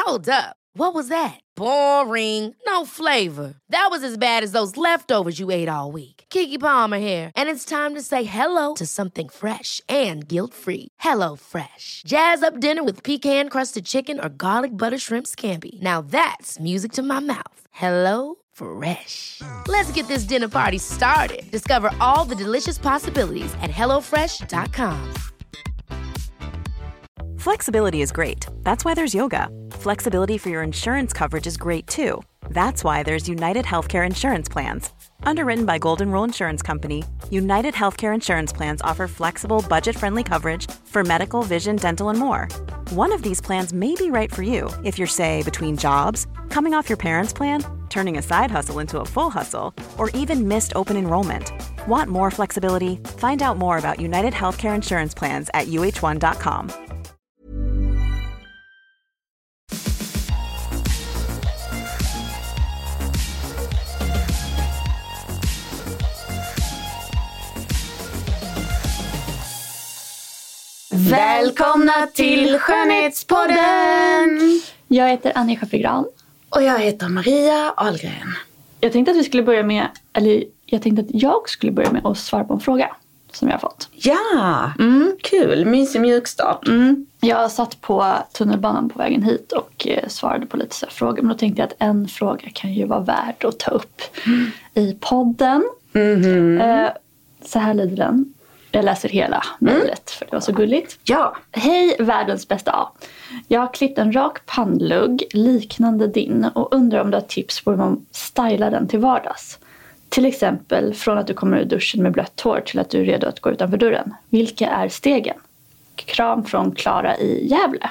Hold up. What was that? Boring. No flavor. That was as bad as those leftovers you ate all week. Keke Palmer here, and it's time to say hello to something fresh and guilt-free. Hello Fresh. Jazz up dinner with pecan-crusted chicken or garlic butter shrimp scampi. Now that's music to my mouth. Hello Fresh. Let's get this dinner party started. Discover all the delicious possibilities at hellofresh.com. Flexibility is great. That's why there's yoga. Flexibility for your insurance coverage is great too. That's why there's United Healthcare Insurance Plans. Underwritten by Golden Rule Insurance Company, United Healthcare Insurance Plans offer flexible, budget-friendly coverage for medical, vision, dental, and more. One of these plans may be right for you if you're, say, between jobs, coming off your parents' plan, turning a side hustle into a full hustle, or even missed open enrollment. Want more flexibility? Find out more about United Healthcare Insurance Plans at uh1.com. Välkomna till Skönhetspodden! Jag heter Anja Schaffigran. Och jag heter Maria Ahlgren. Jag tänkte att jag skulle börja med att svara på en fråga som jag har fått. Ja, kul. Mysig mjukstart. Jag satt på tunnelbanan på vägen hit och svarade på lite så här frågor. Men då tänkte jag att en fråga kan ju vara värd att ta upp i podden. Så här lyder den. Jag läser hela mejlet för det var så gulligt. Ja. Hej världens bästa A. Jag har klippt en rak pannlugg liknande din och undrar om du har tips på hur man stylar den till vardags. Till exempel från att du kommer ur duschen med blött hår till att du är redo att gå utanför dörren. Vilka är stegen? Kram från Klara i Gävle.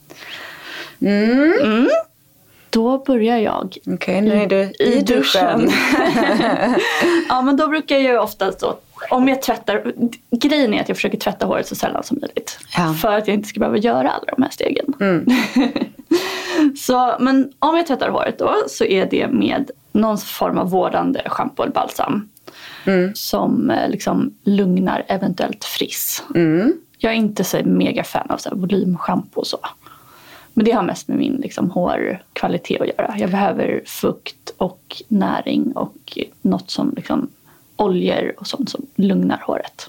Då börjar jag. Okej, nu är du i duschen. Ja, men då brukar jag ju oftast då, om jag tvättar, grejen är att jag försöker tvätta håret så sällan som möjligt. Ja. För att jag inte ska behöva göra alla de här stegen. Så, men om jag tvättar håret då så är det med någon form av vårdande shampoo eller balsam. Som liksom lugnar eventuellt friss. Jag är inte så mega fan av så här volymshampoo och så. Men det har mest med min liksom hårkvalitet att göra. Jag behöver fukt och näring och något som liksom oljor och sånt som lugnar håret.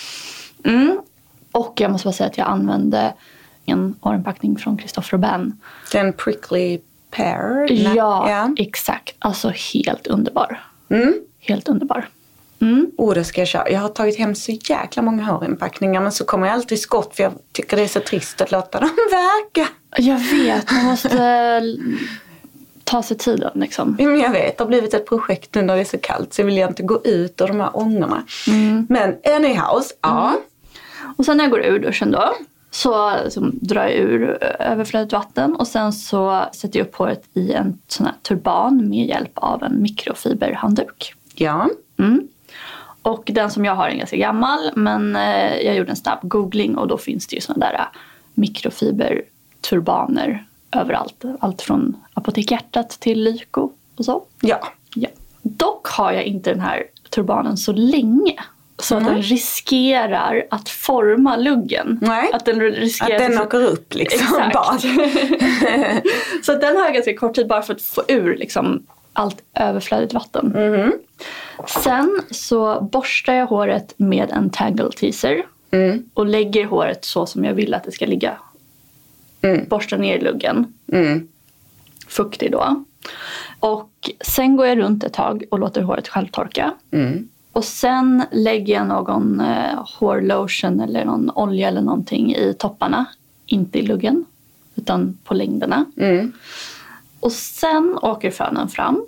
Och jag måste bara säga att jag använde en hårinpackning från Christophe Robin. Den prickly pear. Ja, exakt. Alltså helt underbar. Helt underbar. Det ska jag köra. Jag har tagit hem så jäkla många hårinpackningar, men så kommer jag alltid i skott för jag tycker det är så trist att låta dem verka. Jag vet, man måste ta sig tiden liksom. Men jag vet, det har blivit ett projekt nu när det är så kallt så jag vill inte gå ut ur de här ångorna. Men anyhows, Och sen när jag går ur duschen då så drar jag ur överflödigt vatten och sen så sätter jag upp håret i en sån här turban med hjälp av en mikrofiberhandduk. Ja. Och den som jag har är ganska gammal, men jag gjorde en snabb googling och då finns det ju såna där mikrofiberturbaner överallt. Allt från Apotek Hjärtat till Lyko och så. Ja. Dock har jag inte den här turbanen så länge. Så att den riskerar att forma luggen. Nej, att den åker upp liksom. Exakt. Så den har jag ganska kort tid bara för att få ur liksom allt överflödigt vatten. Sen så borstar jag håret med en tangle teaser. Och lägger håret så som jag vill att det ska ligga. Borstar ner luggen. Fuktig då. Och sen går jag runt ett tag och låter håret självtorka. Och sen lägger jag någon hårlotion eller någon olja eller någonting i topparna. Inte i luggen, utan på längderna. Och sen åker fönen fram.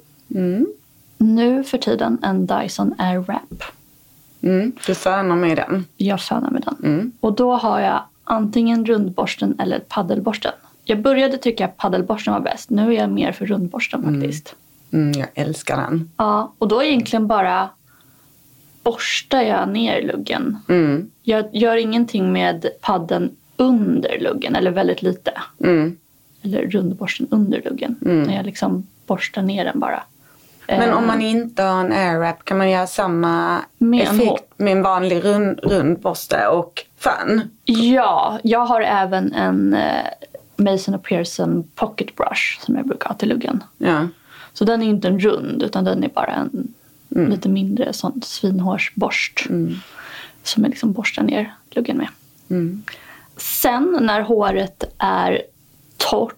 Nu för tiden en Dyson Airwrap. Du fönar med den? Jag fönar med den. Och då har jag antingen rundborsten eller paddelborsten. Jag började tycka att paddelborsten var bäst. Nu är jag mer för rundborsten faktiskt. Jag älskar den. Ja, och då egentligen bara borstar jag ner luggen. Jag gör ingenting med padden under luggen eller väldigt lite. Eller rundborsten under luggen. När jag liksom borstar ner den bara. Men om man inte har en airwrap kan man göra samma effekt med en vanlig rundborste och fan? Ja, jag har även en Mason & Pearson Pocket Brush som jag brukar ha till luggen. Ja. Så den är inte en rund utan den är bara en lite mindre sån svinhårsborst. Som jag liksom borstar ner luggen med. Sen när håret är torrt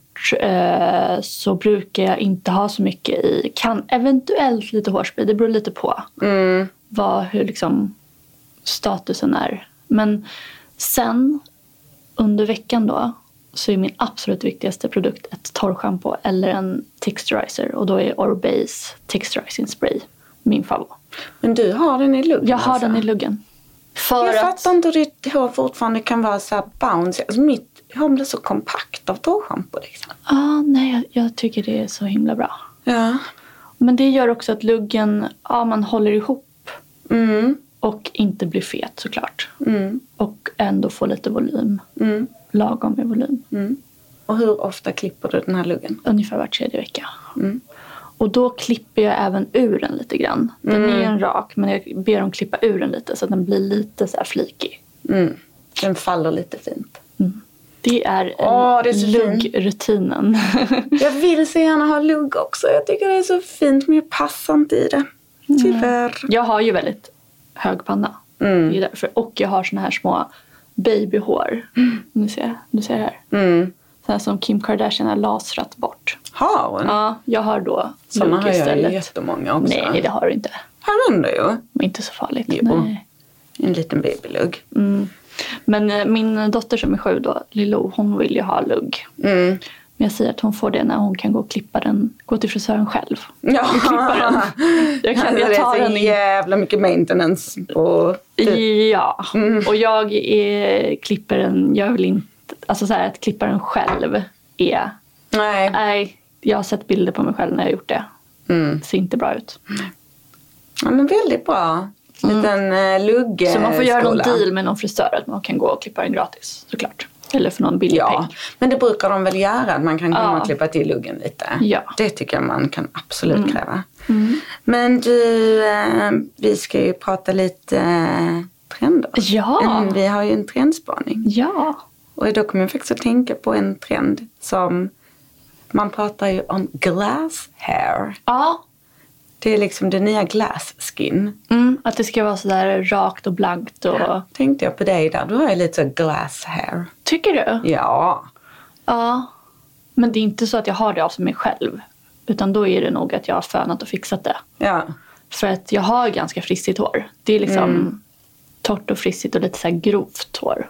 så brukar jag inte ha så mycket i. Kan eventuellt lite hårspray, det beror lite på hur liksom statusen är. Men sen under veckan då så är min absolut viktigaste produkt ett torrschampo eller en texturizer. Och då är Orbase Texturizing Spray min favorit. Men du har den i luggen? Jag har den i luggen. Jag fattar inte hur ditt hår fortfarande kan vara så här bouncy. Alltså mitt hår blir så kompakt av torrschampo liksom. Nej, jag tycker det är så himla bra. Ja. Men det gör också att luggen, man håller ihop. Och inte blir fet såklart. Och ändå får lite volym. Lagom med volym. Och hur ofta klipper du den här luggen? Ungefär var 3:e vecka. Och då klipper jag även ur den lite grann. Den är en rak, men jag ber dem klippa ur den lite så att den blir lite så här flikig. Den faller lite fint. Det är luggrutinen. Jag vill så gärna ha lugg också. Jag tycker det är så fint, men jag passar inte i det. Tyvärr. Jag har ju väldigt hög panna. Det är därför. Och jag har såna här små babyhår. Du ser här. Sådana som Kim Kardashian har lasrat bort. Har hon? Ja, jag har då såna lugg har istället. Jag jättemånga också. Nej, det har du inte. Har hon det ju? Men inte så farligt. Jo. Nej. En liten babylugg. Men min dotter som är 7 då, Lilo, hon vill ju ha lugg. Men jag säger att hon får det när hon kan gå och klippa den. Gå till frisören själv. Ja. Och klippa den. Jag tar den jävla mycket maintenance. Ja. Och jag klipper den. Jag vill inte. Alltså så här att klippa den själv är. Nej. Jag har sett bilder på mig själv när jag har gjort det. Det ser inte bra ut. Ja, men väldigt bra. Liten lugg. Så man får göra någon deal med någon frisör att man kan gå och klippa den gratis, såklart. Eller för någon billig peng. Men det brukar de väl göra, att man kan komma och klippa till luggen lite. Ja. Det tycker jag man kan absolut kräva. Men du, vi ska ju prata lite trender. Ja. Vi har ju en trendspaning. Ja. Och då kommer jag faktiskt att tänka på en trend som man pratar ju om glass hair. Ja. Det är liksom det nya glass skin. Att det ska vara så där rakt och blankt. Och... tänkte jag på dig där. Du har ju lite så glass hair. Tycker du? Ja. Ja. Men det är inte så att jag har det av mig själv. Utan då är det nog att jag har fönat och fixat det. Ja. För att jag har ganska frissigt hår. Det är liksom torrt och frissigt och lite så här grovt hår.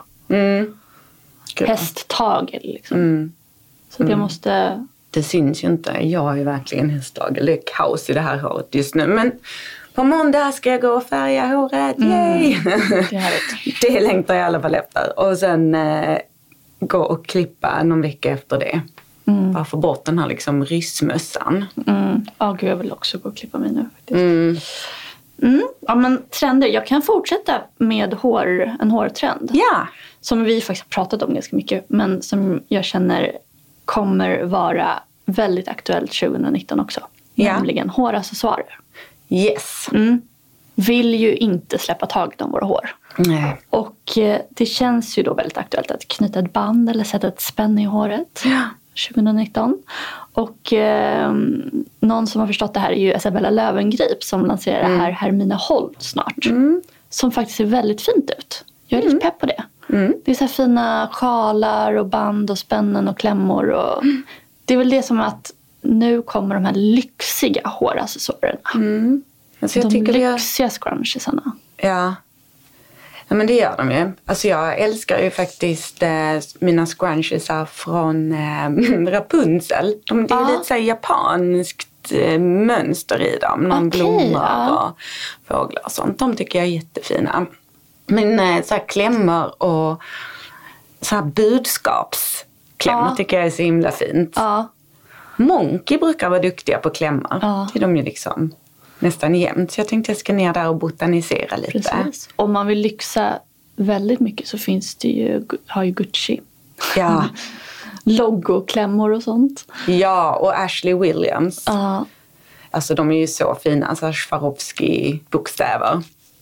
Hästtagel liksom. Så att jag måste... Det syns ju inte. Jag är verkligen hästtagel. Det är kaos i det här håret just nu. Men på måndag ska jag gå och färga håret. Yay! Det längtar jag i alla fall efter. Och sen gå och klippa någon vecka efter det. Bara få bort den här liksom rysmössan. Ja, gud, jag vill också gå och klippa mig nu faktiskt. Ja, men trender. Jag kan fortsätta med en hårtrend. Ja. Som vi faktiskt har pratat om ganska mycket. Men som jag känner kommer vara väldigt aktuellt 2019 också. Ja. Nämligen håraccessoarer. Yes. Vill ju inte släppa taget om våra hår. Nej. Och det känns ju då väldigt aktuellt att knyta ett band eller sätta ett spänn i håret. 2019. Och någon som har förstått det här är ju Isabella Löwengrip som lanserar det här Hermina Holt snart. Som faktiskt ser väldigt fint ut. Jag är lite pepp på det. Det är så här fina sjalar och band och spännen och klämmor. Och det är väl det som att nu kommer de här lyxiga håraccessoarerna. Alltså jag de tycker lyxiga scrunchiesarna. Ja, men det gör de ju. Alltså jag älskar ju faktiskt mina scrunchiesar från Rapunzel. Det är lite så här japanskt mönster i dem. Någon blommor och fåglar och sånt. De tycker jag är jättefina. Men så här klämmor och så här budskapsklämmor tycker jag är så himla fint. Monkey brukar vara duktiga på klämmor. Det är de ju liksom nästan jämt. Så jag tänkte jag ska ner där och botanisera lite. Precis. Om man vill lyxa väldigt mycket så finns det ju, har ju Gucci. Ja. Logoklämmor och sånt. Ja, och Ashley Williams. Alltså de är ju så fina. Alltså Swarovski-bokstäver.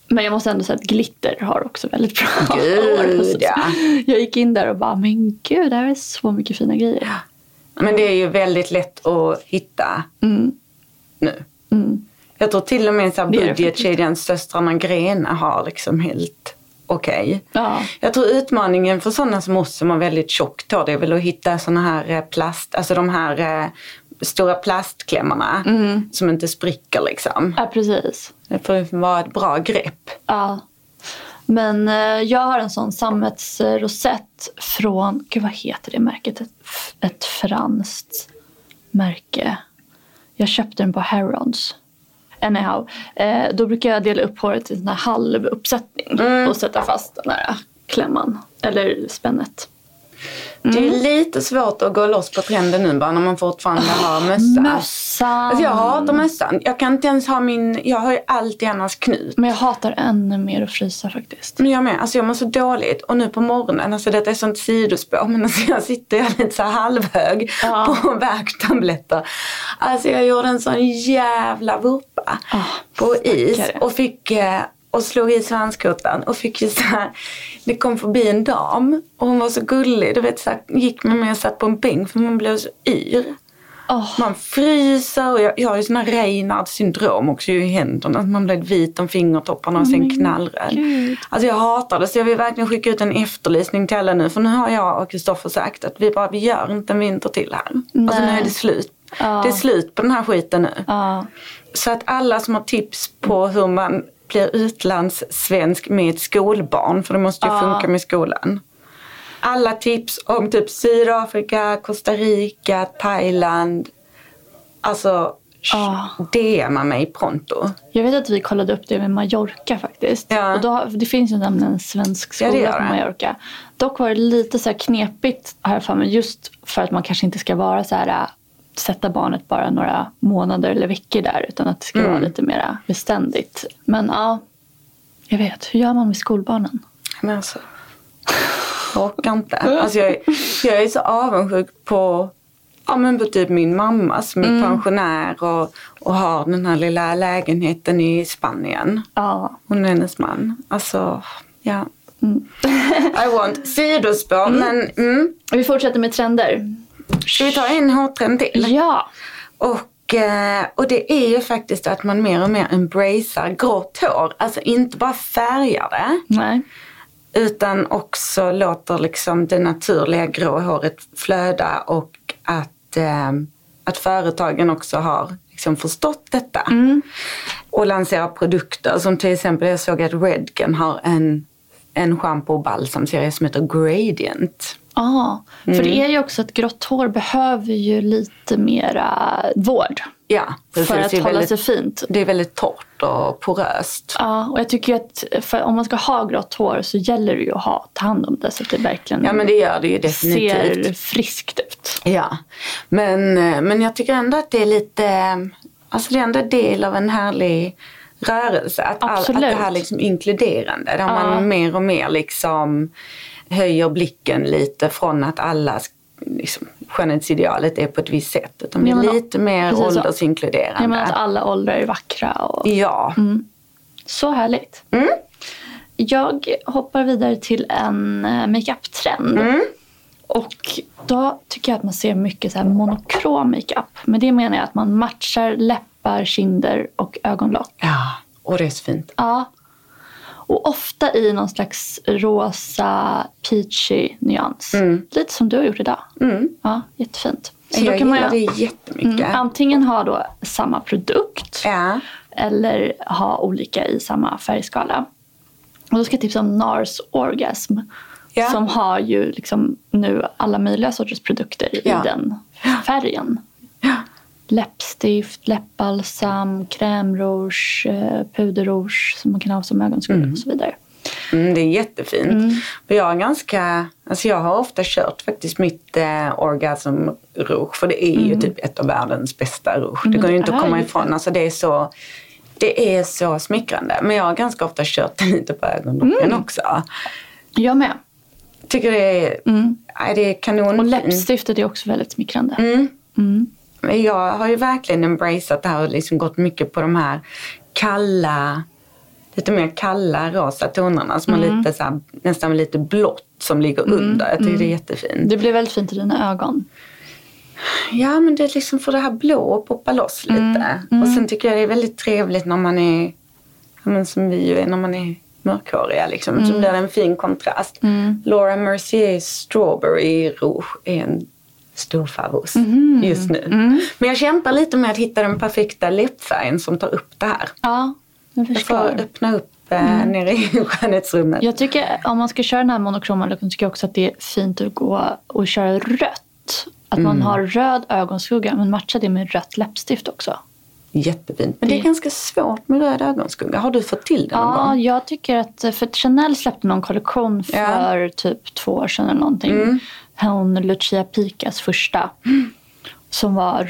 Men jag måste ändå säga att glitter har också väldigt bra Gud, ja. Jag gick in där och bara, men gud, det här är så mycket fina grejer. Men det är ju väldigt lätt att hitta nu. Jag tror till och med så här budgetkedjan Söstrarna Grena har liksom helt okej. Ja. Jag tror utmaningen för sådana som oss som har väldigt tjockt hår, det är väl att hitta sådana här plast, alltså de här stora plastklämmarna som inte spricker liksom. Ja, precis. Det får vara ett bra grepp. Ja. Men jag har en sån sammetsrosett från, gud vad heter det märket? Ett franskt märke. Jag köpte den på Harrods. Anyhow, då brukar jag dela upp håret i en halvuppsättning och sätta fast den här klämman eller spännet. Det är lite svårt att gå loss på trenden nu bara när man fortfarande har mössa. Mössan. Alltså jag hatar mössan. Jag kan inte ens ha jag har ju alltid annars knut. Men jag hatar ännu mer att frysa faktiskt. Men jag med. Alltså jag mår så dåligt. Och nu på morgonen, alltså detta är sånt sidospår. Men alltså jag sitter lite så halvhög på värktabletter. Alltså jag gjorde en sån jävla vurpa på is. Och fick... Och slog i svanskotan och fick ju så här, det kom förbi en dam och hon var så gullig, du vet, så här, gick med mig och satt på en bänk för man blev så yr. Man fryser och jag har ju sån här Reinhardt syndrom också i händerna, man blev vit om fingertopparna och sen knallröd. Alltså jag hatar det, så jag vill verkligen skicka ut en efterlysning till alla nu, för nu har jag och Kristoffer sagt att vi gör inte en vinter till här. Alltså nu är det slut. Det är slut på den här skiten nu. Så att alla som har tips på hur man blir utlandssvensk med ett skolbarn, för det måste ju funka med skolan. Alla tips om typ Sydafrika, Costa Rica, Thailand. Alltså, DMa mig pronto. Jag vet att vi kollade upp det med Mallorca faktiskt. Ja. Och det finns ju nämligen en svensk skola på Mallorca. Dock var det lite så här knepigt här för mig, just för att man kanske inte ska vara så här... sätta barnet bara några månader eller veckor där, utan att det ska vara lite mer beständigt. Men ja, jag vet. Hur gör man med skolbarnen? Men alltså, jag orkar inte. Alltså jag är så avundsjuk på typ min mamma som är pensionär och har den här lilla lägenheten i Spanien. Hon är hennes man. Alltså, ja. I want sidospår, men... Vi fortsätter med trender. Ska vi ta en hårtrend till? Ja. Och det är ju faktiskt att man mer och mer embracear grått hår. Alltså inte bara färgar det. Nej. Utan också låter liksom det naturliga grå håret flöda. Och att företagen också har liksom förstått detta. Och lanserar produkter. Som till exempel jag såg att Redken har en shampoo och balsamserie som heter Gradient. För det är ju också att grått hår behöver ju lite mera vård. Ja, precis. För att hålla sig fint. Det är väldigt torrt och poröst. Ja, och jag tycker att om man ska ha grått hår så gäller det ju att ta hand om det så att det verkligen men det gör det ju definitivt. Ser friskt ut. Ja, men jag tycker ändå att det är lite, alltså det är ändå del av en härlig rörelse. Att det här liksom inkluderande, där man mer och mer liksom höjer blicken lite från att alla liksom, skönhetsidealet är på ett visst sätt. Utan blir lite mer åldersinkluderande. Jag menar att alla åldrar är vackra. Ja. Så härligt. Jag hoppar vidare till en makeup-trend. Och då tycker jag att man ser mycket så här monokrom makeup. Men det menar jag att man matchar läppar, kinder och ögonlock. Ja, och det är så fint. Ja. Och ofta i någon slags rosa, peachy nyans. Lite som du har gjort idag. Ja, jättefint. Så jag gillar det jättemycket. Antingen ha då samma produkt. Ja. Eller ha olika i samma färgskala. Och då ska jag tipsa om NARS Orgasm. Ja. Som har ju liksom nu alla möjliga sorters produkter i den färgen. Ja. Läppstift, läppbalsam, krämrouge, puderrouge som man kan ha som ögonskugga och så vidare. Det är jättefint. För jag har ofta kört faktiskt mitt Orgasm rouge, för det är ju typ ett av världens bästa rouge. Det går ju inte att komma ifrån. Alltså det är så smickrande. Men jag har ganska ofta kört den lite på ögonlocken också. Jag med. Tycker det är kanon. Och läppstiftet är också väldigt smickrande. Jag har ju verkligen embraceat det här och liksom gått mycket på de här kalla lite mer kalla rosa tonerna som är lite så här, nästan lite blått som ligger under. Jag tycker det är jättefint. Det blir väldigt fint i dina ögon. Ja, men det är liksom för det här blå poppa loss lite. Och sen tycker jag det är väldigt trevligt när man är, men som vi ju är när man är mörkhåriga liksom. Så blir det en fin kontrast. Laura Merciers Strawberry Rouge är en stor favorit just nu. Men jag kämpar lite med att hitta den perfekta läppfärgen som tar upp det här. Ja, jag förstår. Jag får öppna upp nere i skönhetsrummet. Jag tycker om man ska köra den här monokroma looken tycker jag också att det är fint att gå och köra rött. Att man har röd ögonskugga men matchar det med rött läppstift också. Jättefint. Men det är ganska svårt med röd ögonskugga. Har du fått till det någon gång? Ja, jag tycker att för Chanel släppte någon kollektion för typ 2 år sedan eller någonting. Hon Lucia Picas första. Som var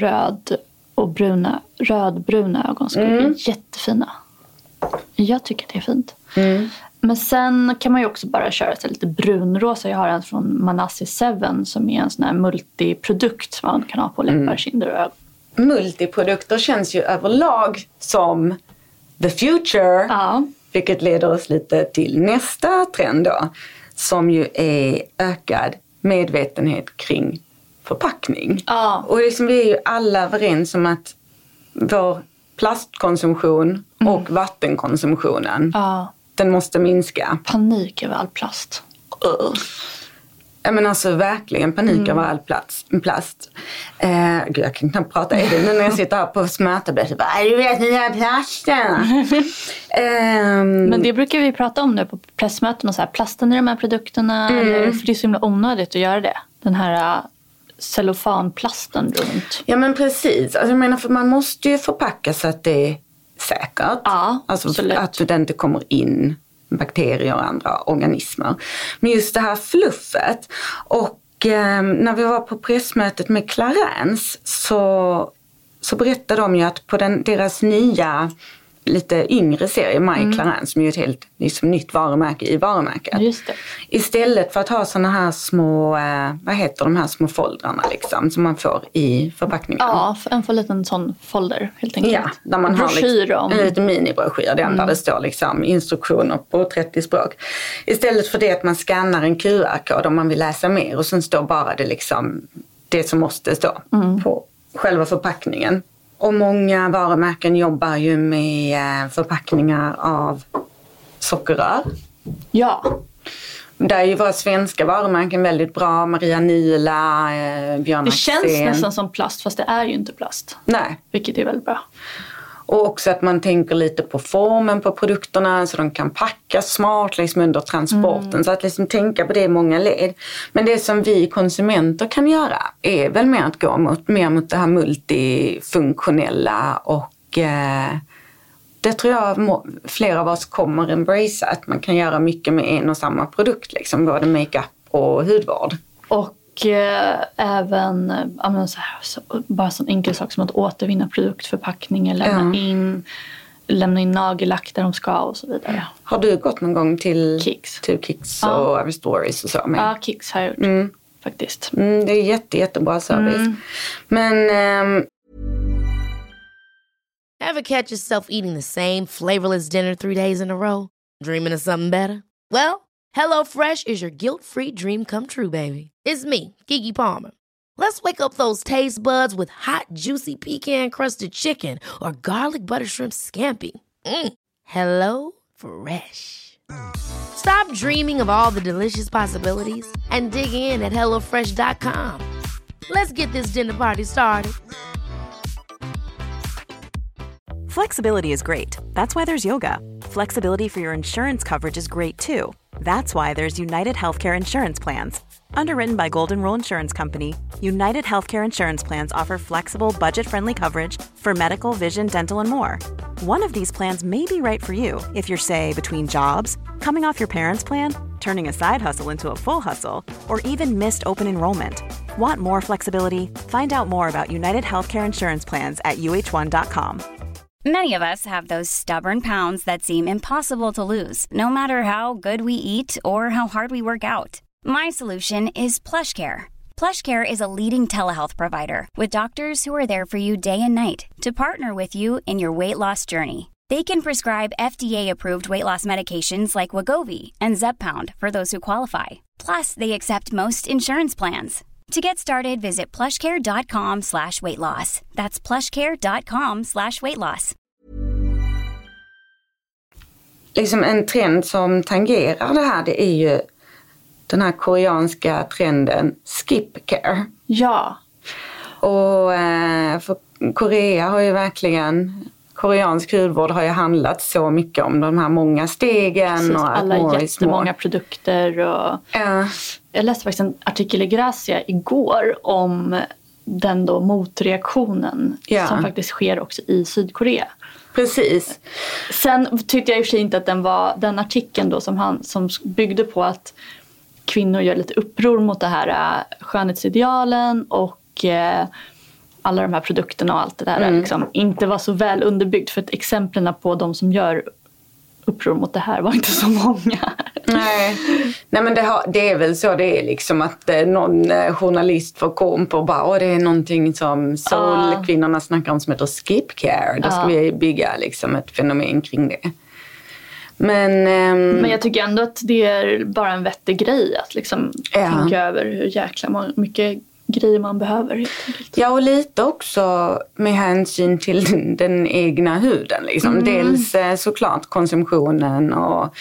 rödbruna ögonskugga. Jättefina. Jag tycker det är fint. Men sen kan man ju också bara köra sig lite brunrosa. Jag har en från Manassi 7 som är en sån här multiprodukt som man kan ha på läppar, kinder och ögon. Multiprodukter känns ju överlag som the future. Ja. Vilket leder oss lite till nästa trend då. Som ju är ökad medvetenhet kring förpackning. Ja. Och liksom vi är ju alla överens om att vår plastkonsumtion och vattenkonsumtionen den måste minska. Panik över all plast. Ja, men alltså verkligen panik över all plast. Gud, jag kan knappt prata i det. Men när jag sitter här på smörtabletter bara, du vet den här plasten. Men det brukar vi prata om nu på pressmöten och så här, plasten i de här produkterna. Eller, för det är så himla onödigt att göra det. Den här cellofanplasten runt. Ja, men precis. Alltså, jag menar, för man måste ju förpacka så att det är säkert. Ja, alltså absolut. att det inte kommer in bakterier och andra organismer. Men just det här fluffet. Och när vi var på pressmötet med Clarins så berättade de ju att på deras nya lite yngre serie, My Clarins, som är ju ett helt liksom, nytt varumärke i varumärket. Just det. Istället för att ha såna här små, vad heter de här små foldrarna liksom, som man får i förpackningen. Ja, en för liten sån folder helt enkelt. Ja, där man har liksom, en liten minibroschyr, där det står liksom instruktioner på 30 språk. Istället för det att man skannar en QR-kod om man vill läsa mer och sen står bara det liksom det som måste stå på själva förpackningen. Och många varumärken jobbar ju med förpackningar av sockerrör. Ja. Där är ju våra svenska varumärken väldigt bra. Maria Nila, Björn Det Axén. känns nästan som plast fast det är ju inte plast. Nej. Vilket är väldigt bra. Och också att man tänker lite på formen på produkterna så de kan packas smart liksom under transporten. Så att liksom tänka på det i många led. Men det som vi konsumenter kan göra är väl mer att gå mer mot det här multifunktionella. Och det tror jag flera av oss kommer embrace. Att man kan göra mycket med en och samma produkt. Liksom, både makeup och hudvård. Och även bara sån enkel sak som att återvinna produktförpackningar, lämna in nagellack där de ska och så vidare. Har du gått någon gång till Kicks och Every Stories och så? Med? Ja, Kicks har jag gjort faktiskt. Det är jättebra service. Men Ever catch yourself eating the same flavorless dinner 3 days in a row? Dreaming of something better? Well, HelloFresh is your guilt-free dream come true, baby. It's me, Keke Palmer. Let's wake up those taste buds with hot, juicy pecan-crusted chicken or garlic butter shrimp scampi. Hello Fresh. Stop dreaming of all the delicious possibilities and dig in at HelloFresh.com. Let's get this dinner party started. Flexibility is great. That's why there's yoga. Flexibility for your insurance coverage is great too. That's why there's United Healthcare Insurance Plans. Underwritten by Golden Rule Insurance Company, United Healthcare Insurance Plans offer flexible, budget-friendly coverage for medical, vision, dental, and more. One of these plans may be right for you if you're, say, between jobs, coming off your parents' plan, turning a side hustle into a full hustle, or even missed open enrollment. Want more flexibility? Find out more about United Healthcare Insurance Plans at uh1.com. Many of us have those stubborn pounds that seem impossible to lose, no matter how good we eat or how hard we work out. My solution is PlushCare. PlushCare is a leading telehealth provider with doctors who are there for you day and night to partner with you in your weight loss journey. They can prescribe FDA-approved weight loss medications like Wegovy and Zepbound for those who qualify. Plus, they accept most insurance plans. To get started, visit plushcare.com/weightloss. That's plushcare.com/weightloss. Liksom en trend som tangerar det här, det är ju den här koreanska trenden skip care. Ja. Och för Korea har ju verkligen, koreansk hudvård har ju handlat så mycket om de här många stegen. Precis, och alla jättemånga produkter. Och jag läste faktiskt en artikel i Grazia igår om den då motreaktionen som faktiskt sker också i Sydkorea. Precis. Sen tyckte jag i och för sig inte att den artikeln då som byggde på att kvinnor gör lite uppror mot det här skönhetsidealen och alla de här produkterna och allt det där liksom, inte var så väl underbyggt, för att exemplen på de som gör uppror mot det här var inte så många. Nej men det är väl så det är liksom, att någon journalist får kom på och bara, det är någonting som Soul-kvinnorna snackar om som heter skip care. Då ska vi bygga liksom ett fenomen kring det. Men jag tycker ändå att det är bara en vettig grej att liksom tänka över hur jäkla mycket grejer man behöver, helt enkelt. Ja, och lite också med hänsyn till den egna huden. Liksom. Dels såklart konsumtionen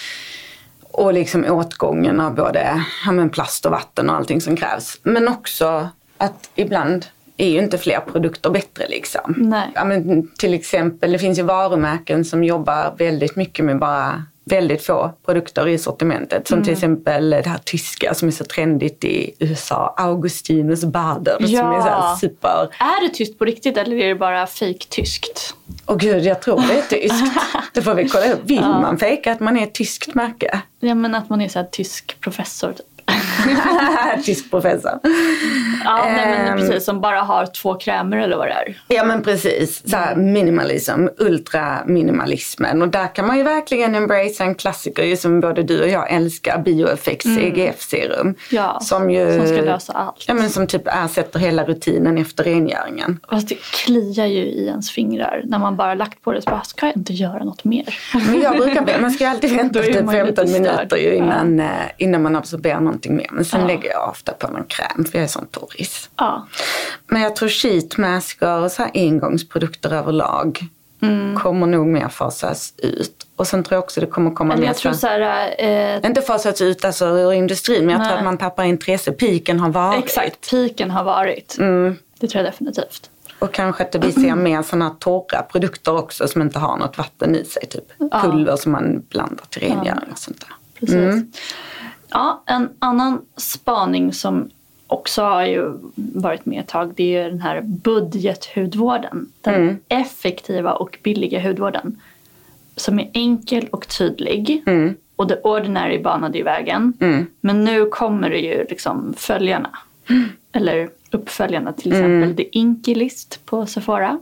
och liksom åtgången av både plast och vatten och allting som krävs. Men också att ibland är ju inte fler produkter bättre liksom. Nej. Ja, men till exempel, det finns ju varumärken som jobbar väldigt mycket med bara väldigt få produkter i sortimentet. Som till exempel det här tyska som är så trendigt i USA. Augustinus Bader som är så här super... Är det tyst på riktigt eller är det bara fake tyskt? Åh gud, jag tror det är tyskt. Det får vi kolla upp. Vill man fejka att man är ett tyskt märke? Ja, men att man är så här tysk professor typ. Tysk professor. Ja, men precis, som bara har 2 krämer eller vad det är. Ja, men precis. Så här minimalism, ultraminimalismen. Och där kan man ju verkligen embrace en klassiker ju, som både du och jag älskar, Bioeffects EGF-serum. Ja, som ska lösa allt. Ja, men som typ ersätter hela rutinen efter rengöringen. Fast det kliar ju i ens fingrar när man bara lagt på det, så bara, ska jag inte göra något mer? Men jag brukar, man ska alltid vänta typ 15 minuter ju innan man absorberar någonting mer. Men sen lägger jag ofta på någon kräm, för jag är sån torris. Ja. Men jag tror sheetmasker och så här engångsprodukter överlag kommer nog mer fasas ut. Och sen tror jag också det kommer komma mer... Jag tror så här... Inte fasas ut alltså ur industrin, men jag tror att man tappar intresse. Piken har varit. Exakt, piken har varit. Det tror jag definitivt. Och kanske att vi ser mer sådana här torra produkter också som inte har något vatten i sig. Typ pulver som man blandar till rengöring och sånt där. Precis. Ja, en annan spaning som också har ju varit med ett tag, det är ju den här budgethudvården. Den effektiva och billiga hudvården. Som är enkel och tydlig. Och det ordinary banade i vägen. Men nu kommer det ju liksom följarna. Eller uppföljarna, till exempel The Inky List på Sephora.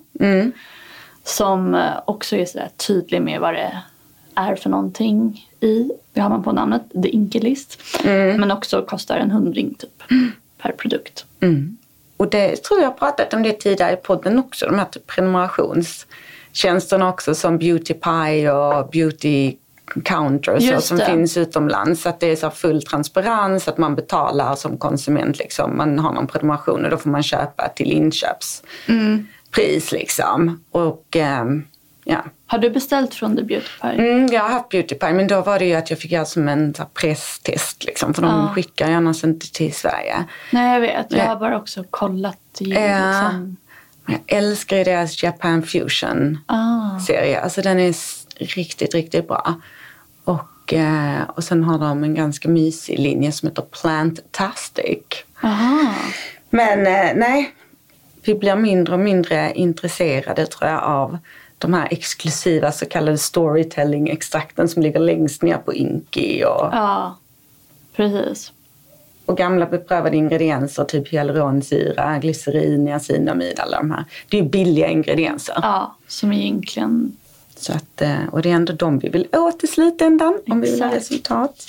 Som också är så där tydlig med vad det är för någonting i. Det har man på namnet, The Inky List. Men också kostar 100 typ per produkt. Och det tror jag pratat om det tidigare i podden också. De här typ prenumerationstjänsterna också, som Beauty Pie och Beauty Counter så, som finns utomlands. Att det är så full transparens, att man betalar som konsument liksom. Man har någon prenumeration och då får man köpa till inköpspris liksom. Och Har du beställt från The Beauty Pie? Jag har haft Beauty Pie, men då var det ju att jag fick göra som en presstest liksom, för de skickar ju annars inte till Sverige. Nej, jag vet. Jag har bara också kollat liksom. Jag älskar ju deras Japan Fusion-serie. Alltså den är riktigt, riktigt bra. Och sen har de en ganska mysig linje som heter Plantastic. Men nej, vi blir mindre och mindre intresserade tror jag av de här exklusiva så kallade storytelling-extrakten som ligger längst ner på Inky. Ja, precis. Och gamla beprövade ingredienser, typ hyaluronsyra, glycerin, niacinamid, alla de här. Det är ju billiga ingredienser. Ja, som egentligen... Så att, och det är ändå de vi vill åt i slutändan om vi vill ha resultat.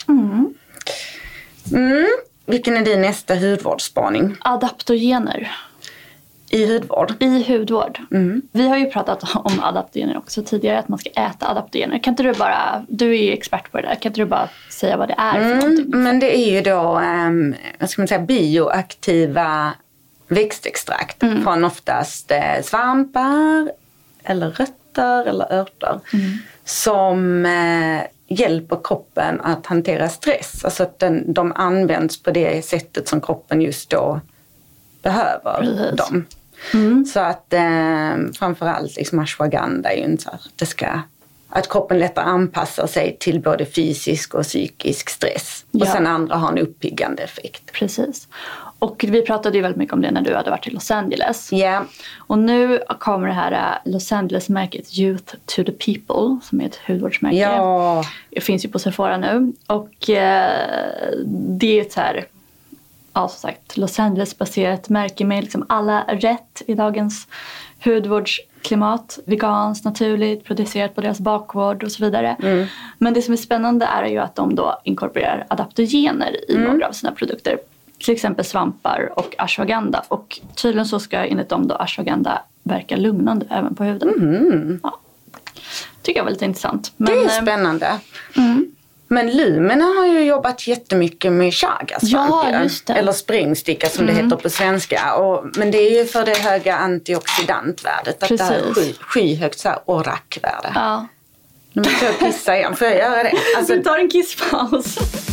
Vilken är din nästa hudvårdsspaning? Adaptogener. I hudvård. I hudvård. Vi har ju pratat om adaptogener också tidigare, att man ska äta adaptogener. Kan inte du bara, du är ju expert på det där, kan inte du bara säga vad det är för någonting? Men det är ju då, vad ska man säga, bioaktiva växtextrakt från oftast svampar eller rötter eller örter som hjälper kroppen att hantera stress. Alltså att de används på det sättet som kroppen just då behöver dem. Så att framförallt liksom ashwagandha är ju inte så att kroppen lättare anpassar sig till både fysisk och psykisk stress. Och sen andra har en uppiggande effekt. Precis. Och vi pratade ju väldigt mycket om det när du hade varit i Los Angeles. Ja. Yeah. Och nu kommer det här Los Angeles-märket Youth to the People, som är ett hudvårdsmärke. Ja. Det finns ju på Sephora nu. Och det är ett så här, som sagt, Los Angeles-baserat märke med liksom alla rätt i dagens hudvårdsklimat. Veganskt, naturligt, producerat på deras bakgård och så vidare. Men det som är spännande är ju att de då inkorporerar adaptogener i några av sina produkter. Till exempel svampar och ashwagandha. Och tydligen så ska enligt dem då ashwagandha verka lugnande även på huden. Ja. Tycker jag var lite intressant. Men, det är spännande. Men Lumina har ju jobbat jättemycket med chagasvamp. Ja, just det. Eller sprängsticka som det heter på svenska. Men det är ju för det höga antioxidantvärdet. Att det här är skyhögt så här ORAC-värde. Ja. Nu måste jag kissa igen. Får jag göra det? Alltså, vi tar en kisspaus.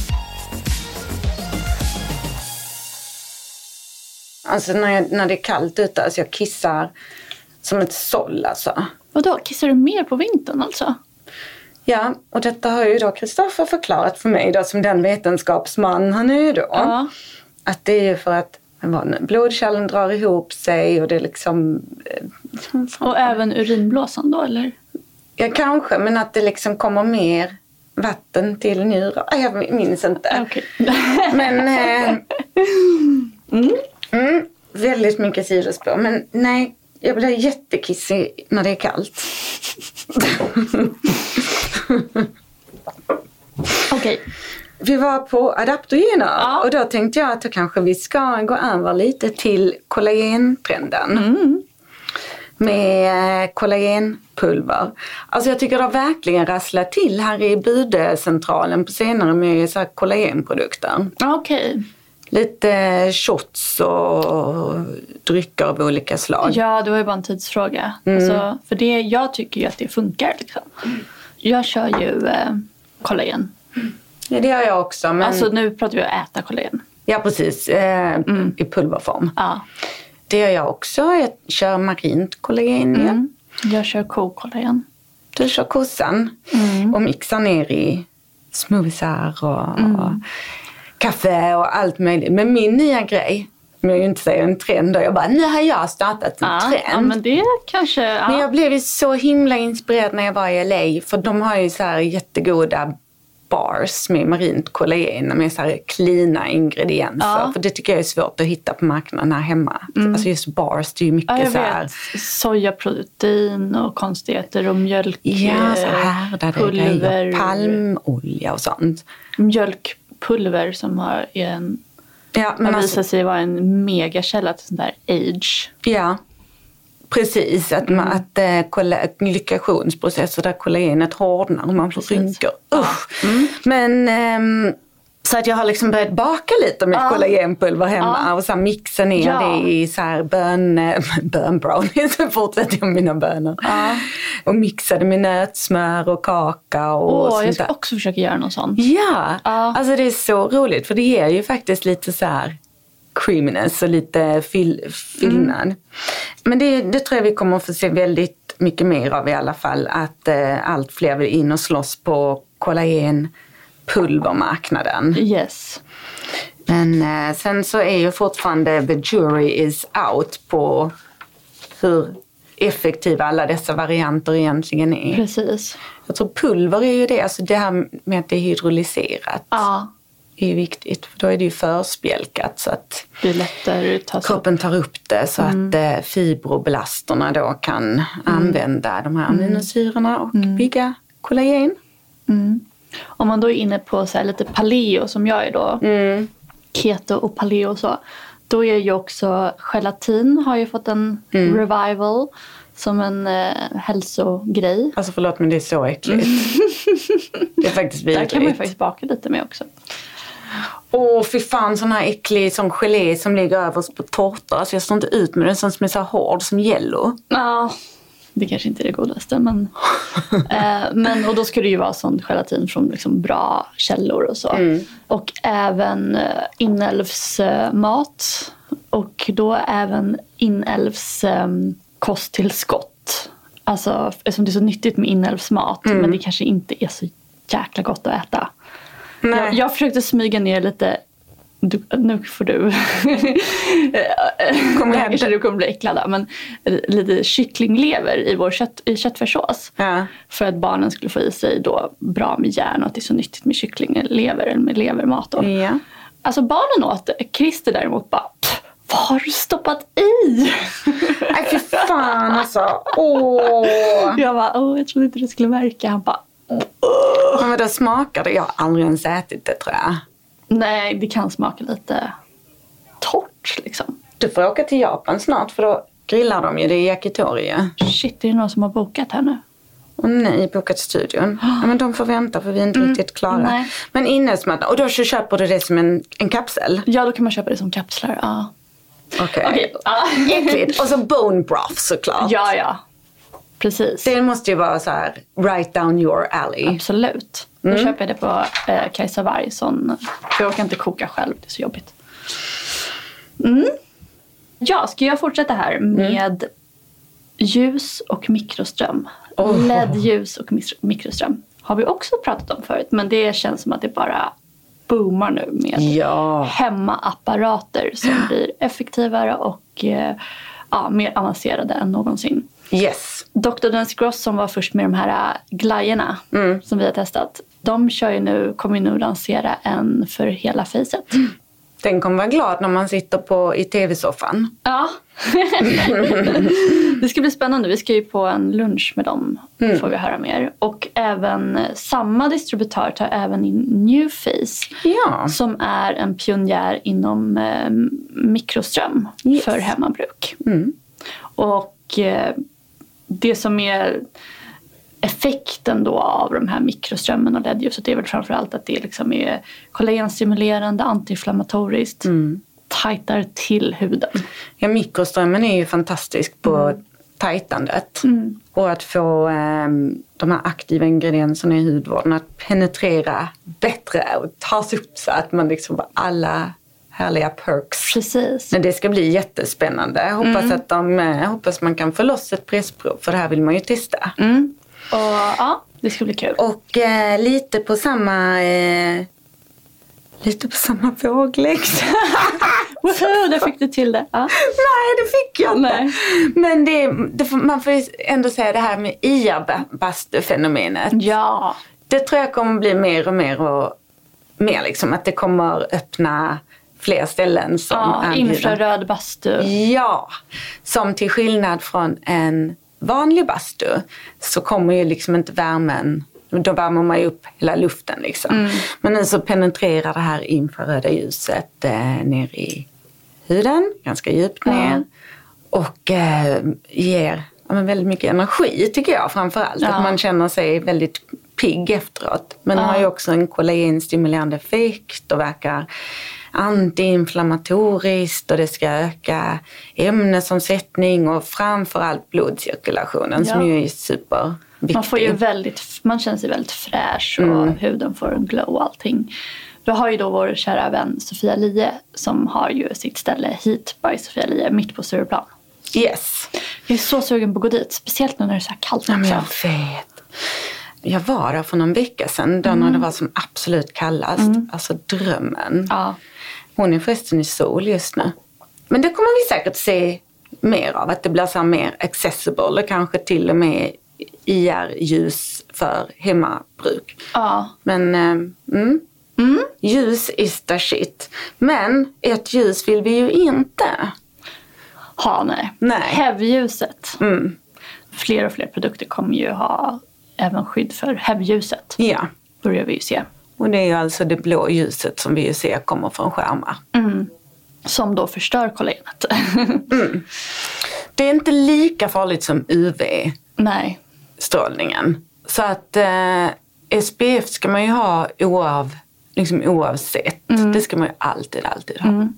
Alltså när det är kallt ute, alltså jag kissar som ett såll alltså. Vadå? Kissar du mer på vintern alltså? Ja, och detta har ju då Kristoffer förklarat för mig då, som den vetenskapsman han är ju då. Ja. Att det är ju för att blodkärlen drar ihop sig och det är liksom... Och även urinblåsan då, eller? Ja, kanske, men att det liksom kommer mer vatten till njurar. Jag minns inte. Okay. Men... väldigt mycket sidospår. Men nej, jag blir jättekissig när det är kallt. Okej. Vi var på adaptogener och då tänkte jag att kanske vi ska gå över lite till kollagentrenden. Med kollagenpulver. Alltså jag tycker det har verkligen rasslat till här i budcentralen på senare med så här kollagenprodukter. Okej. Lite shots och drycker av olika slag. Ja, det var ju bara en tidsfråga. Alltså, för det, jag tycker ju att det funkar. Liksom. Jag kör ju kollagen. Ja, det gör jag också. Men... Alltså nu pratar vi om att äta kollagen. Ja, precis. I pulverform. Ja. Det gör jag också. Jag kör marint kollagen. Jag kör kokollagen. Du kör kossan. Och mixar ner i smoothiesar och... kaffe och allt möjligt. Men min nya grej, som jag ju inte säger en trend, och jag bara, nu har jag startat en trend. Ja, men det kanske... Ja. Men jag blev ju så himla inspirerad när jag var i LA, för de har ju så här jättegoda bars med marint kollagen med så här cleana ingredienser. Ja. För det tycker jag är svårt att hitta på marknaden här hemma. Alltså just bars, det är ju mycket så här... Sojaprotein och konstigheter och mjölk. Ja, så härdade grejer. Palmolja och sånt. Mjölkpulver som har en... Ja, men man visar sig vara en megakälla till sån där age. Ja, precis. Att glykationsprocesser där kollagenet hårdnar och man får rynkor. Men så att jag har liksom börjat baka lite med kollagenpulver hemma och så mixa ner det i så här bönbrownies. Så fortsätter jag med mina bönor. Och mixa det med nötsmör och kakao och sånt där. Jag ska också försöka göra något sånt. Ja, alltså det är så roligt för det ger ju faktiskt lite så här creaminess och lite fyllnad. Men det tror jag vi kommer att få se väldigt mycket mer av i alla fall. Att allt fler vill in och slåss på kollagenpulvermarknaden. Yes. Men sen så är ju fortfarande the jury is out på hur effektiva alla dessa varianter egentligen är. Precis. Jag tror pulver är ju det, alltså det här med att det är hydrolyserat. Ja. är ju viktigt, för då är det ju förspjälkat så att det är lättare kroppen tar upp det så att fibroblasterna då kan använda de här aminosyrorna och bygga kollagen. Om man då är inne på så här lite paleo som jag är då, keto och paleo och så, då är ju också gelatin har ju fått en revival som en hälsogrej. Alltså förlåt, men det är så äckligt. Det är faktiskt vidrigt. Där kan man ju faktiskt baka lite med också. Fy fan, sån här äcklig som gelé som ligger överst på tårta. Alltså jag står inte ut med den som är så hård som Jello. Ja, det kanske inte är det godaste. Men, och då ska det ju vara sån gelatin från liksom bra källor och så. Och även inälvsmat. Och då även inälvs kosttillskott. Alltså eftersom det är så nyttigt med inälvsmat. Men det kanske inte är så jäkla gott att äta. Jag försökte smyga ner lite. Nu får du kanske du kommer bli äcklad, men lite kycklinglever i vår köttfärssås för att barnen skulle få i sig då bra med järn och att det är så nyttigt med kycklinglever eller med levermat då. Alltså barnen åt det. Christer däremot bara, vad har du stoppat i? Nej fy fan alltså. Jag bara, jag trodde inte det skulle verka. Han bara, men vad då smakar det? Jag har aldrig ens ätit det, tror jag. Nej, det kan smaka lite torrt liksom. Du får åka till Japan snart, för då grillar de ju det i yakitori. Shit, är det någon som har bokat här nu? Nej, bokat studion. Ja, men de får vänta för vi är inte riktigt klara. Nej. Men inälvsmat, och då köper du det som en kapsel? Ja, då kan man köpa det som kapslar, ja. Okej. Äckligt. Och så bone broth såklart. Ja. Precis. Det måste ju vara så här right down your alley. Absolut. Då köper jag det på Kajsa Wargsson. Jag orkar inte koka själv, det är så jobbigt. Ja, ska jag fortsätta här med ljus och mikroström. LED-ljus och mikroström har vi också pratat om förut. Men det känns som att det bara boomar nu med hemmaapparater som blir effektivare och mer avancerade än någonsin. Yes. Dr. Dennis Gross som var först med de här glajjorna som vi har testat. De kommer nu lansera en för hela facet. Den kommer vara glad när man sitter i tv-soffan. Ja. Det ska bli spännande. Vi ska ju på en lunch med dem. Får vi höra mer. Och även samma distributör tar även in NewFace. Ja. Som är en pionjär inom mikroström för hemmabruk. Och det som är effekten då av de här mikroströmmen och LED-ljuset är väl framförallt att det liksom är kollagenstimulerande, antiinflammatoriskt, tajtar till huden. Ja, mikroströmmen är ju fantastisk på tajtandet och att få de här aktiva ingredienserna i hudvården att penetrera bättre och tas upp så att man liksom bara alla härliga perks. Precis. Men det ska bli jättespännande. Hoppas man kan få loss ett pressprov, för det här vill man ju testa. Och ja, det ska bli kul. Och lite på samma våglängd. Woho, där fick du till det. Ja. Nej, det fick jag inte. Men man får ändå säga det här med IA-bastufenomenet. Ja. Det tror jag kommer bli mer och mer liksom, att det kommer öppna fler ställen som infraröd bastu. Ja, som till skillnad från en vanlig bastu så kommer ju liksom inte värmen, då värmer man ju upp hela luften liksom. Men nu så penetrerar det här infraröda ljuset ner i huden, ganska djupt ner och ger väldigt mycket energi tycker jag framförallt. Att man känner sig väldigt pigg efteråt. Men har ju också en kollagenstimulerande effekt och verkar antiinflammatoriskt och det ska öka ämnesomsättning och framförallt blodcirkulationen som ju är superviktig. Man känner sig väldigt fräsch och huden får en glow och allting. Då har ju då vår kära vän Sofia Lie som har ju sitt ställe Heat by Sofia Lie mitt på Stureplan. Yes. Jag är så sugen på att gå dit, speciellt nu när det är så här kallt också. Jag vet. Jag var där för någon vecka sedan då när det var som absolut kallast. Alltså drömmen. Ja. Hon är förresten i sol just nu. Men det kommer vi säkert se mer av. Att det blir så mer accessible. Och kanske till och med IR-ljus för hemmabruk. Ja. Men ljus is the shit. Men ett ljus vill vi ju inte. Nej. HEV-ljuset. Fler och fler produkter kommer ju ha även skydd för HEV-ljuset. Ja. Börjar vi ju se. Och det är ju alltså det blå ljuset som vi ju ser kommer från skärmar. Som då förstör kollagenet. Det är inte lika farligt som UV-strålningen. Så att SPF ska man ju ha oavsett. Det ska man ju alltid ha.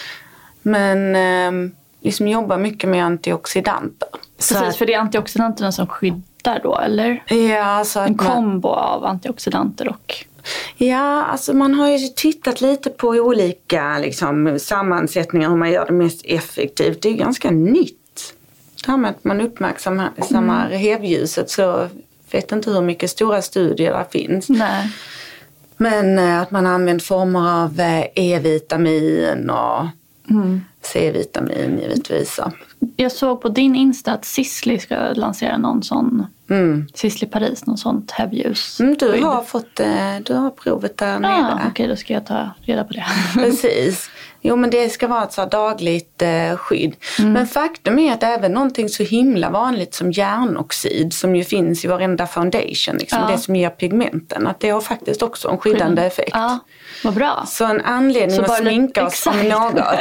Men liksom jobba mycket med antioxidanter. Precis, för det är antioxidanterna som skyddar då, eller? Ja, så att en kombo av antioxidanter och... Ja, alltså man har ju tittat lite på olika liksom, sammansättningar, hur man gör det mest effektivt. Det är ganska nytt. Det här med att man uppmärksammar revljuset, så vet inte hur mycket stora studier det finns. Nej. Men att man använder former av E-vitamin och C-vitamin givetvis. Jag såg på din Insta att Sisley ska lansera någon sån, Sisley Paris, någon sånt hävljus. Du har provet där nere. Okej, då ska jag ta reda på det. Precis. Jo, men det ska vara ett så dagligt skydd. Men faktum är att även någonting så himla vanligt som järnoxid, som ju finns i varenda foundation, liksom, det som ger pigmenten, att det har faktiskt också en skyddande effekt. Ja, vad bra. Så en anledning att sminka oss om något.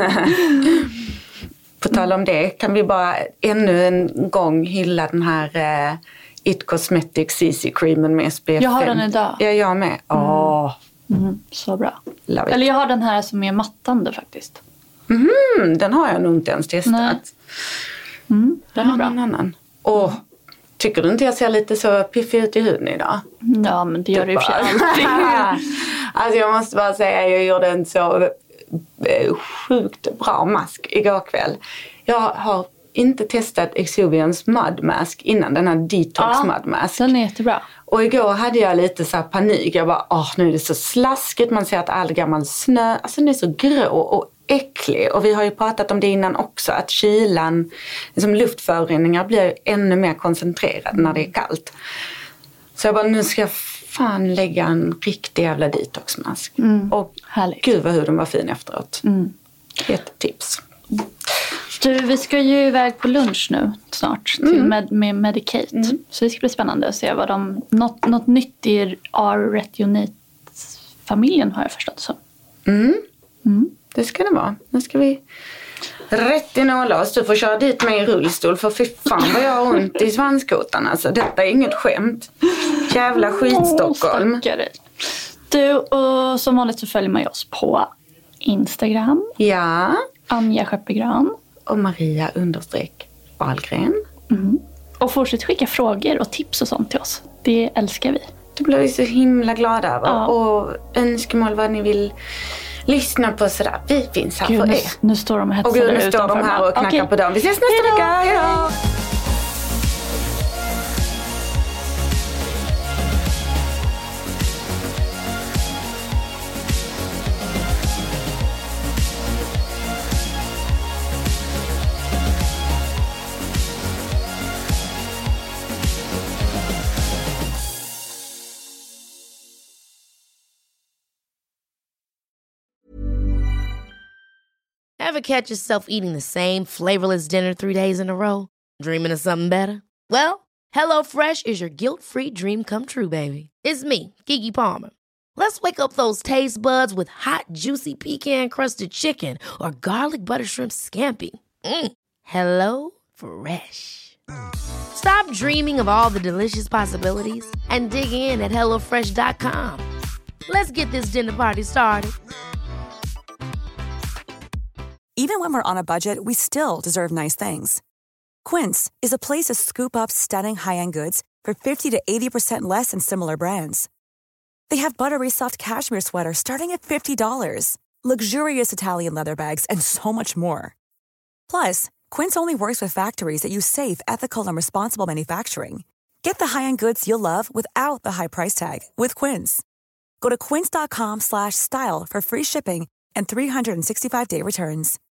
På tal om det kan vi bara ännu en gång hylla den här It Cosmetics CC-creamen med SPF 5. Jag har den idag. Ja, jag med. Så bra. Love it. Eller jag har den här som är mattande faktiskt. Den har jag nog inte ens testat. Den är bra. En annan. Tycker du inte jag ser lite så piffig ut i huden idag? Ja, men det gör det ju för alltid. Alltså jag måste bara säga, jag gjorde en så sjukt bra mask igår kväll. Jag har inte testat Exuvians Mud Mask innan, den här Detox Mud Mask. Den är jättebra. Och igår hade jag lite så här panik. Jag bara, nu är det så slaskigt. Man ser att all gammal snö, alltså den är så grå och äcklig. Och vi har ju pratat om det innan också, att kylan, liksom luftföroreningar blir ännu mer koncentrerade när det är kallt. Så jag bara, nu ska jag fan lägga en riktig jävla detoxmask. Och härligt. Gud vad huden var fin efteråt. Jättetips. Du, vi ska ju iväg på lunch nu snart med Medicate. Så det ska bli spännande att se vad något nytt i R-retinit-familjen har jag förstått så. Det ska det vara. Nu ska vi rätt i nålås. Du får köra dit mig i rullstol, för fy fan vad jag har ont i svanskotan. Alltså, detta är inget skämt. Jävla skit Stockholm. Du, och som vanligt så följer man oss på Instagram. Ja. Anja Skeppegran. Och Maria_Wahlgren. Och fortsätt skicka frågor och tips och sånt till oss. Det älskar vi. Det blir vi så himla glada över. Ja. Och önskemål vad ni vill lyssna på sådär. Vi finns här för er. Nu står de och hetsar utanför. Och nu står de här och knackar på dem. Vi ses nästa vecka. Hejdå! Ever catch yourself eating the same flavorless dinner 3 days in a row? Dreaming of something better? Well, HelloFresh is your guilt-free dream come true, baby. It's me, Keke Palmer. Let's wake up those taste buds with hot, juicy pecan-crusted chicken or garlic butter shrimp scampi. Hello Fresh. Stop dreaming of all the delicious possibilities and dig in at HelloFresh.com. Let's get this dinner party started. Even when we're on a budget, we still deserve nice things. Quince is a place to scoop up stunning high-end goods for 50 to 80% less than similar brands. They have buttery soft cashmere sweaters starting at $50, luxurious Italian leather bags, and so much more. Plus, Quince only works with factories that use safe, ethical, and responsible manufacturing. Get the high-end goods you'll love without the high price tag with Quince. Go to quince.com/style for free shipping and 365-day returns.